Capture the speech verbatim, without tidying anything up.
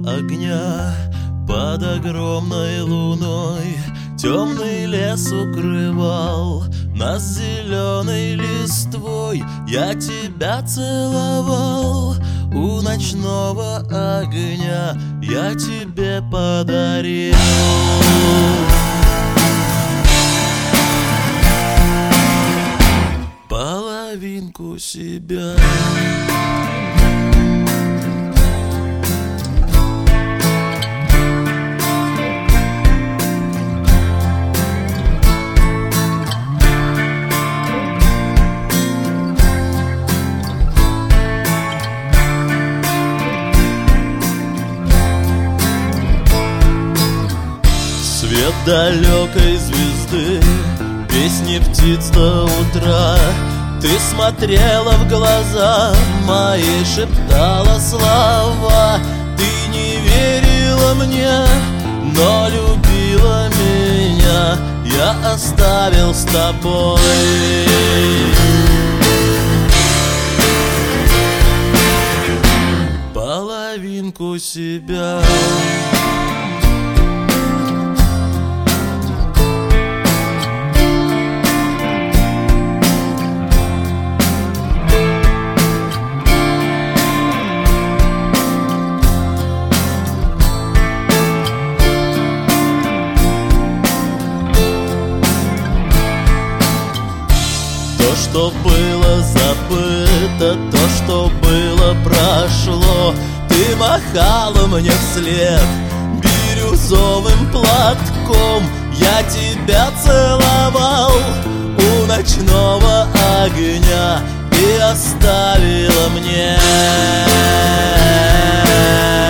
огня под огромной луной темный лес укрывал нас зеленой листвой. Я тебя целовал у ночного огня, я тебе подарил половинку себя. Свет далекой звезды, песни птиц до утра. Ты смотрела в глаза мои, шептала слова. Ты не верила мне, но любила меня. Я оставил с тобой половинку себя. То, что было забыто, то, что было, прошло. Ты махала мне вслед бирюзовым платком. Я тебя целовал у ночного огня и оставила мне